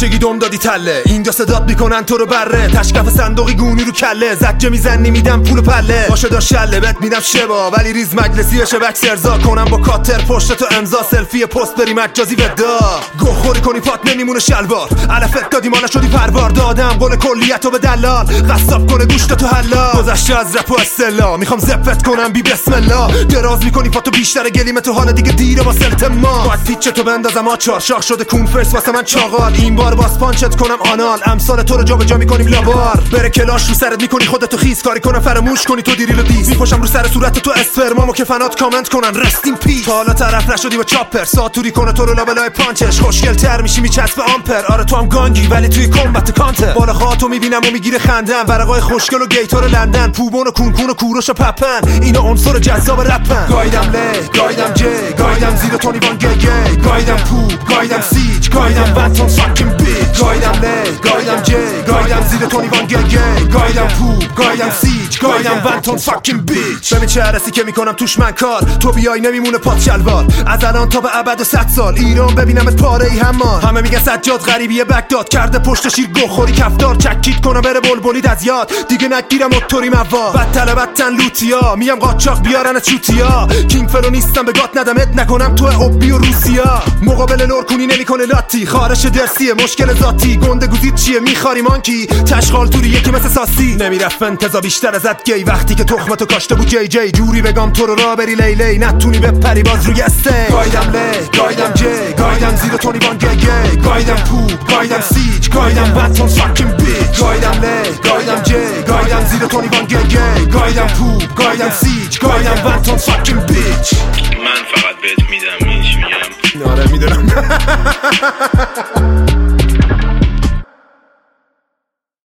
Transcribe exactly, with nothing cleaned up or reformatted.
بچگی دم دادی تله، اینجا صدات میکنن تو رو بره، تشکف صندوقی گونی رو کله، زجه میزنی میدم پول پله، باشه دا شله بهت میدم شبا، ولی ریز مجلسی بشه بک سرزا کنم با کاتر پشت تو امضا، سلفی پست بری مجازی ودا، گوخوری کنی پات نمیمونه شلوار، علفت دادی مالا شدی پروار، دادم قول کلیتو به دلال، قصاب کنه گوشت تو حلا، گذشته از رپ و استلا، میخوام زفت کنم بی بسم الله، دراز میکنی پاتو بیشتر گلیم تو، حالا دیگه دیره با سلت ما، باید پیچ تو بندازم آچار، شاخ شده کون فرس واسه من چاقال، این بار باز پانچت کنم آنال، امسال تو رو جا به جا میکنیم لابار، بره کلاش رو سرت میکنی خودتو خیس، کاری کنم فراموش کنی تو دیریل و دیس، میپاشم رو سر صورت تو اسپرمامو که فنات کامنت کنن رستین پیس، تا حالا طرف نشدی با چاپر، ساتوری کنه تو رو لابلای پانچش، خوشگل تر میشی میچسب آمپر، آره تو هم گانگی ولی توی کمبت کانتر، بالا خاطو میبینم و میگیره خندم، ورقای خوشگل و گیتار لندن، پوبون و کونکون و کوروش و پپن، اینا عنصر جذاب رپن، گایدم له گایدم جی گایدم زیر تونی وان گی گی، گایدم پوب گایدم سیج گایدم بنتون فاکینگ بیچ، گایدم له گایدم جی گایدم زیر تونی وان گی گی، گایدم پوب گایدم سیج گایدم بنتون فاکینگ بیچ، ببین چه عرسی که میکنم توش من کار، تو بیای نمیمونه پات شلوار، از الان تا به ابد و صد سال ایران ببینمت پاره ای همان، همه میگن سجاد غریبیه بغداد کرده پشت شیر گوخوری کفتار، چکیت کنم بره بلبلید از یاد، دیگه نگیرم اتوری مواد، بدتله بدتن لوتیا میام قاچاق بیارن چوتیا، کینگ فلو نیستم به گات ندمت نکنم تو اوبی و روسیا، مقابل لورکونی نمیکنه لاتی، خارش درسیه مشکل ذاتی، گنده گوزید چیه میخاری مانکی، تشخال توری یکی مثل ساسی، نمیرفت انتظا بیشتر ازت گی، وقتی که تخمتو کاشته بود جی جی، جوری بگم تو رو را بری لیلی، نتونی بپری باز روی استه، گایدم له گایدم جی گایدم زیر تونی وان گی گی، گایدم پوب گایدم سیج گایدم بنتون فاکینگ بیچ، گایدم له گایدم جی گایدم زیر تونی وان گی گی، گایدم پوب گایدم سیج گایدم بنتون فاکینگ بیچ، من فقط بهت میدم، هیچ میگم آره میدونم